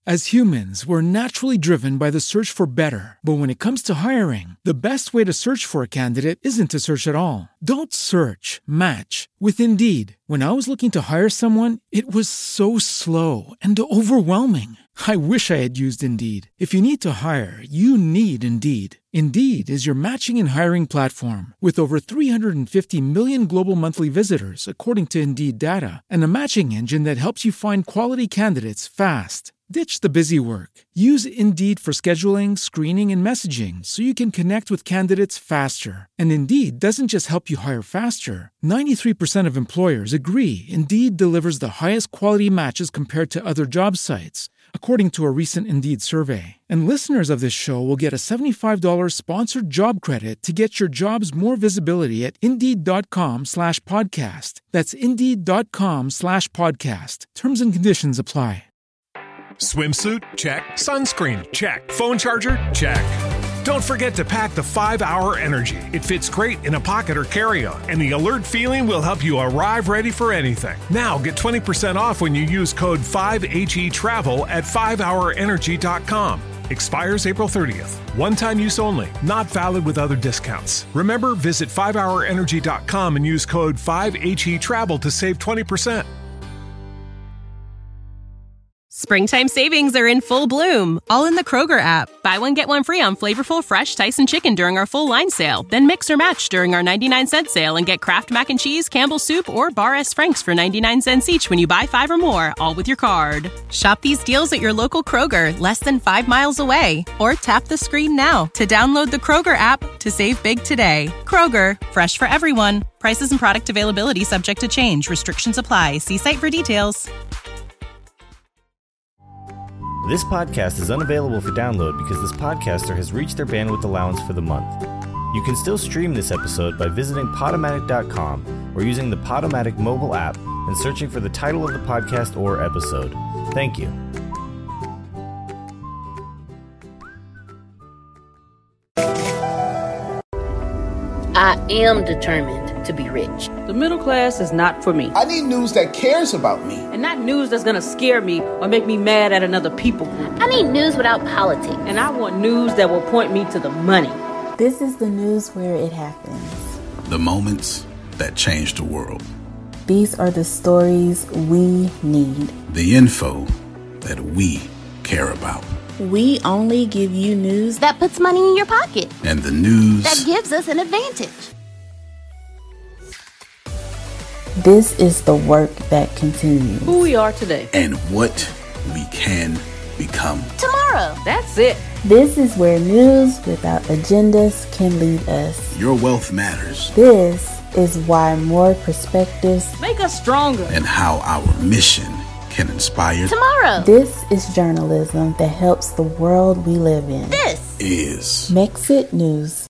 As humans, we're naturally driven by the search for better. But when it comes to hiring, the best way to search for a candidate isn't to search at all. Don't search, match with Indeed. When I was looking to hire someone, it was so slow and overwhelming. I wish I had used Indeed. If you need to hire, you need Indeed. Indeed is your matching and hiring platform with over 350 million global monthly visitors, according to Indeed data, and a matching engine that helps you find quality candidates fast. Ditch the busy work. Use Indeed for scheduling, screening, and messaging so you can connect with candidates faster. And Indeed doesn't just help you hire faster. 93% of employers agree Indeed delivers the highest quality matches compared to other job sites, according to a recent Indeed survey. And listeners of this show will get a $75 sponsored job credit to get your jobs more visibility at Indeed.com/podcast. That's Indeed.com/podcast. Terms and conditions apply. Swimsuit? Check. Sunscreen? Check. Phone charger? Check. Don't forget to pack the 5-Hour Energy. It fits great in a pocket or carry-on, and the alert feeling will help you arrive ready for anything. Now get 20% off when you use code 5HETRAVEL at 5hourenergy.com. Expires April 30th. One-time use only. Not valid with other discounts. Remember, visit 5hourenergy.com and use code 5HETRAVEL to save 20%. Springtime savings are in full bloom, all in the Kroger app. Buy one, get one free on flavorful, fresh Tyson chicken during our full line sale. Then mix or match during our 99-cent sale and get Kraft Mac and Cheese, Campbell's Soup, or Bar S. Frank's for 99 cents each when you buy 5 or more, all with your card. Shop these deals at your local Kroger, less than 5 miles away. Or tap the screen now to download the Kroger app to save big today. Kroger, fresh for everyone. Prices and product availability subject to change. Restrictions apply. See site for details. This podcast is unavailable for download because this podcaster has reached their bandwidth allowance for the month. You can still stream this episode by visiting Podomatic.com or using the Podomatic mobile app and searching for the title of the podcast or episode. Thank you. I am determined to be rich. The middle class is not for me. I need news that cares about me. And not news that's going to scare me or make me mad at another people group. I need news without politics. And I want news that will point me to the money. This is the news where it happens. The moments that change the world. These are the stories we need. The info that we care about. We only give you news that puts money in your pocket. And the news that gives us an advantage. This is the work that continues. Who we are today. And what we can become tomorrow. That's it. This is where news without agendas can lead us. Your wealth matters. This is why more perspectives make us stronger. And how our mission can inspire tomorrow. This is journalism that helps the world we live in. This is Mexit News.